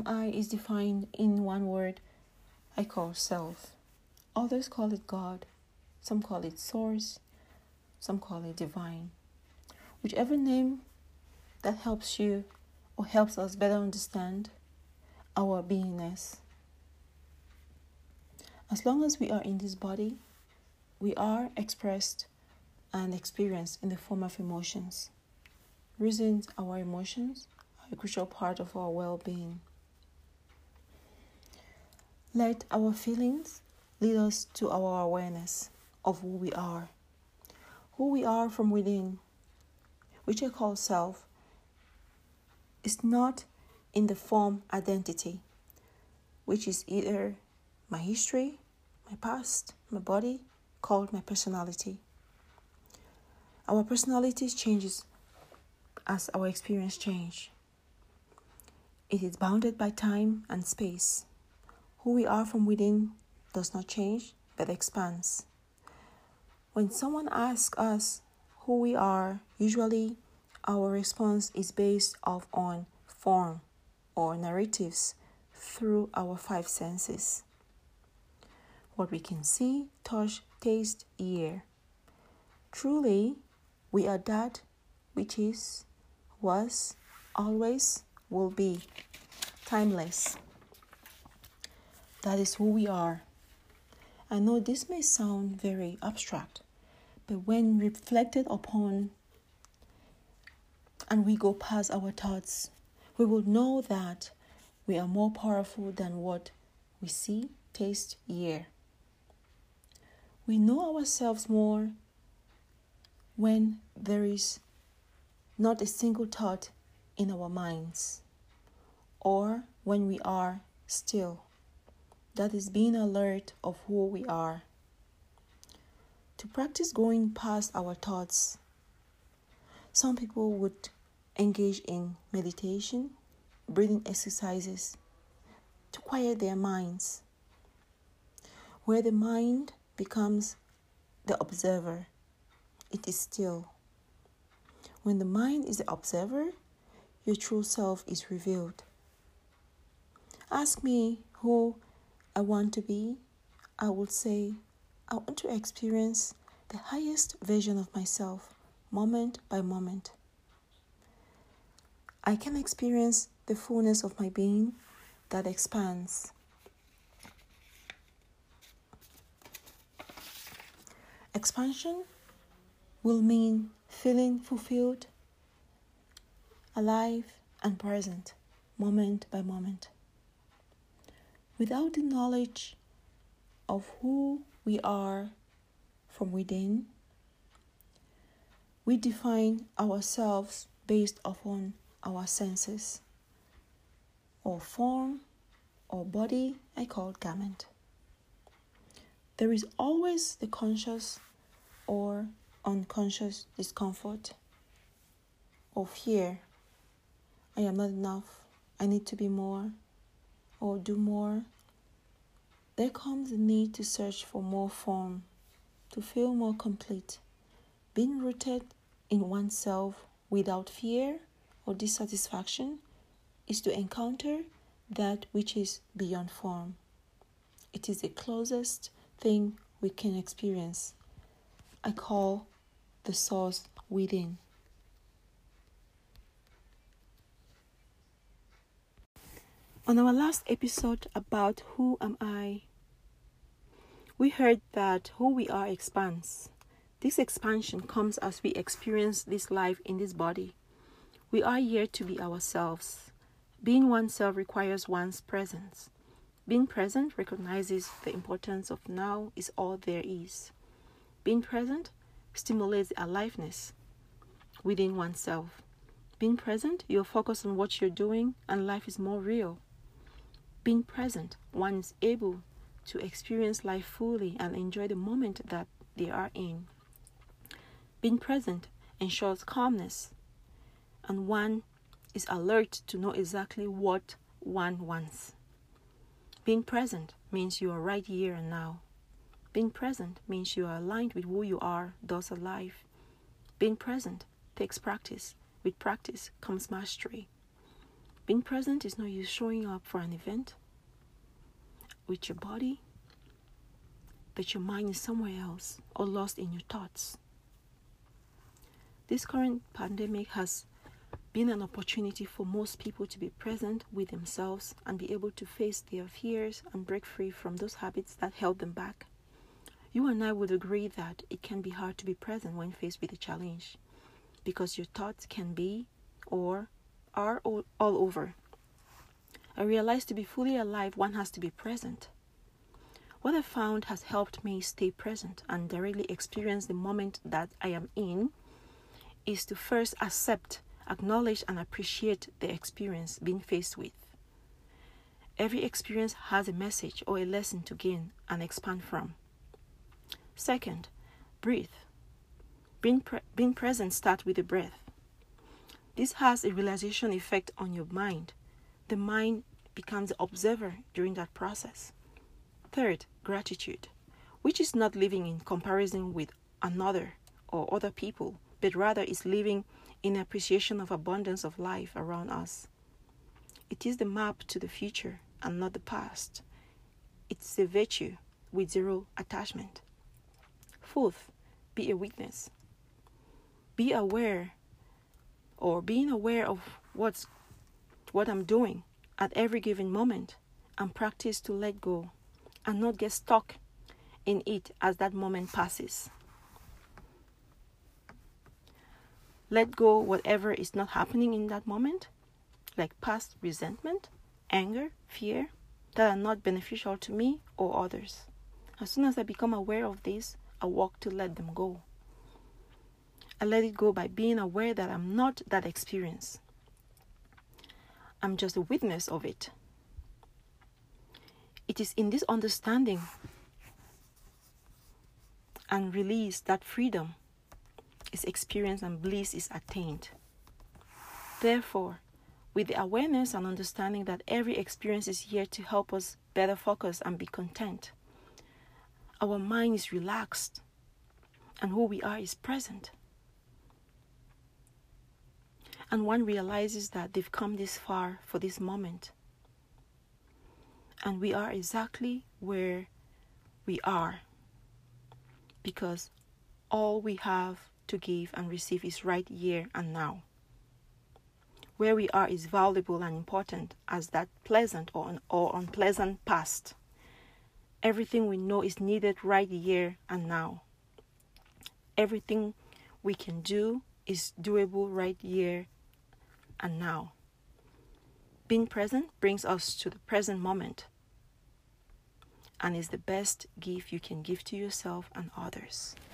I is defined in one word I call self. Others call it God. Some call it source. Some call it divine. Whichever name that helps you or helps us better understand our beingness. As long as we are in this body, we are expressed and experienced in the form of emotions. Reasons our emotions are a crucial part of our well-being. Let our feelings lead us to our awareness of who we are. Who we are from within, which I call self, is not in the form identity, which is either my history, my past, my body, called my personality. Our personalities changes as our experience change. It is bounded by time and space. Who we are from within does not change, but expands. When someone asks us who we are, usually our response is based on form or narratives through our 5 senses. What we can see, touch, taste, hear. Truly, we are that which is, was, always will be, timeless. That is who we are. I know this may sound very abstract, but when reflected upon and we go past our thoughts, we will know that we are more powerful than what we see, taste, hear. We know ourselves more when there is not a single thought in our minds, or when we are still. That is being alert of who we are. To practice going past our thoughts, some people would engage in meditation, breathing exercises to quiet their minds, where the mind becomes the observer. It is still. When the mind is the observer, your true self is revealed. Ask me who I want to be. I would say I want to experience the highest version of myself, moment by moment. I can experience the fullness of my being that expands. Expansion will mean feeling fulfilled, alive, and present, moment by moment. Without the knowledge of who we are from within, we define ourselves based upon our senses, or form, or body, I call garment. There is always the conscious or unconscious discomfort or fear. I am not enough. I need to be more or do more. There comes the need to search for more form, to feel more complete. Being rooted in oneself without fear or dissatisfaction is to encounter that which is beyond form. It is the closest thing we can experience. I call the source within. On our last episode about who am I, we heard that who we are expands. This expansion comes as we experience this life in this body. We are here to be ourselves. Being oneself requires one's presence. Being present recognizes the importance of now is all there is. Being present stimulates aliveness within oneself. Being present, you're focused on what you're doing and life is more real. Being present, one is able to experience life fully and enjoy the moment that they are in. Being present ensures calmness, and one is alert to know exactly what one wants. Being present means you are right here and now. Being present means you are aligned with who you are, thus alive. Being present takes practice. With practice comes mastery. Being present is not you showing up for an event with your body, but your mind is somewhere else or lost in your thoughts. This current pandemic has been an opportunity for most people to be present with themselves and be able to face their fears and break free from those habits that held them back. You and I would agree that it can be hard to be present when faced with a challenge because your thoughts can be or are all over. I realized to be fully alive, one has to be present. What I found has helped me stay present and directly experience the moment that I am in is to first accept, acknowledge, and appreciate the experience being faced with. Every experience has a message or a lesson to gain and expand from. Second, breathe. Being present starts with the breath. This has a realization effect on your mind. The mind becomes the observer during that process. Third, gratitude, which is not living in comparison with another or other people, but rather is living in appreciation of abundance of life around us. It is the map to the future and not the past. It's a virtue with zero attachment. Fourth, be a witness. Be aware or being aware of what I'm doing at every given moment and practice to let go and not get stuck in it as that moment passes. Let go whatever is not happening in that moment, like past resentment, anger, fear, that are not beneficial to me or others. As soon as I become aware of this, I work to let them go. I let it go by being aware that I'm not that experience. I'm just a witness of it. It is in this understanding and release that freedom is experienced and bliss is attained. Therefore, with the awareness and understanding that every experience is here to help us better focus and be content, our mind is relaxed and who we are is present. And one realizes that they've come this far for this moment. And we are exactly where we are because all we have to give and receive is right here and now. Where we are is valuable and important as that pleasant or unpleasant past. Everything we know is needed right here and now. Everything we can do is doable right here and now. Being present brings us to the present moment and is the best gift you can give to yourself and others.